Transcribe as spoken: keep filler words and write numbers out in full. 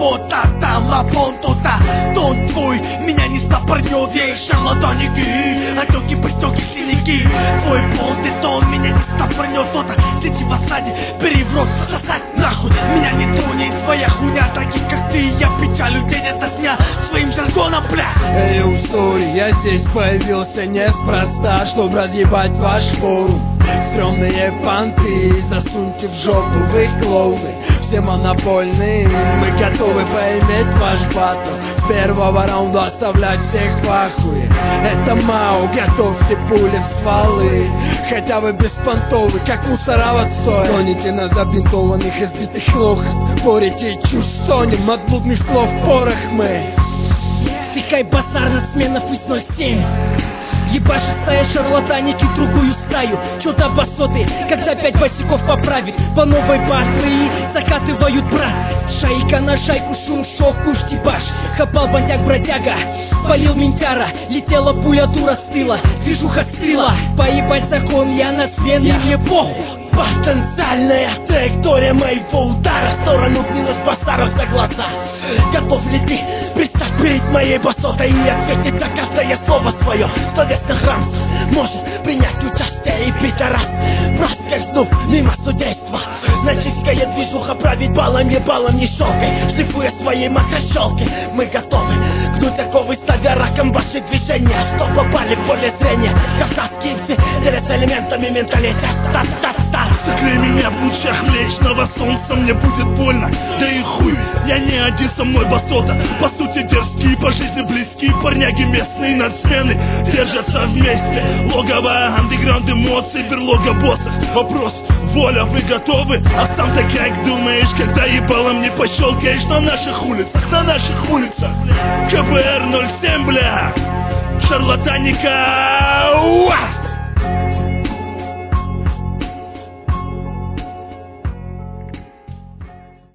работа, там опонтота. Тон твой меня не стопорнет, ей шарлатаники, отеки, притеки, синяки. Твой понт тон меня не стопорнет, кто-то сидит в осаде, переворот, сосать нахуй. Меня не тронет твоя хуйня, таких как ты, я печалю день ото дня своим жаргоном, бля. Эй, устори, я здесь появился неспроста, чтоб разъебать ваш форум. Стрёмные понты, засуньте в жопу вы клоуны, все монопольные. Мы готовы поиметь ваш батл, с первого раунда оставлять всех в ахуе. Это Мао, готовьте пули в стволы, хотя вы беспонтовы, как мусора в отстой. Тоните на забинтованных избитых лохах, порите чушь соним от блудных слов порох мы. Стихай базар на сменах из ноль семь. Ебаши стая шарлатаники другую стаю. Чё-то басоты, когда пять босиков поправит. По новой партии закатывают брат. Шайка на шайку, шум, шок, куш, дебаш. Хапал бандяк бродяга, полил ментяра. Летела пуля, дура с тыла, движуха стрела. Поебать закон, я на смене, мне похуй. Потенциальная траектория моего удара в сторону гнилых базаров за глаза. Готов ли ты предстать перед моей басотой и ответить за каждое слово свое? Словесный грамм может принять участие и пидорас, проскользнув мимо судейства. Начиская движуха, править балом, ебалом, не щелкой, шлифуя своей макрощелкой. Мы готовы гнуть оковы, ставя раком ваши движения, что попали в поле зрения. Кавказские все делятся элементами менталитета. Та-та-та. Согрей меня в лучах млечного солнца, мне будет больно, да и хуй, я не один, со мной басота. По сути дерзкие, по жизни близкие парняги местные надсмены держатся вместе. Логово, андеграунд эмоций, берлога боссов. Вопрос, воля, вы готовы? А сам-то как думаешь, когда ебалом не пощелкаешь на наших улицах, на наших улицах? КБР ноль семь, бля, шарлатаника, уа!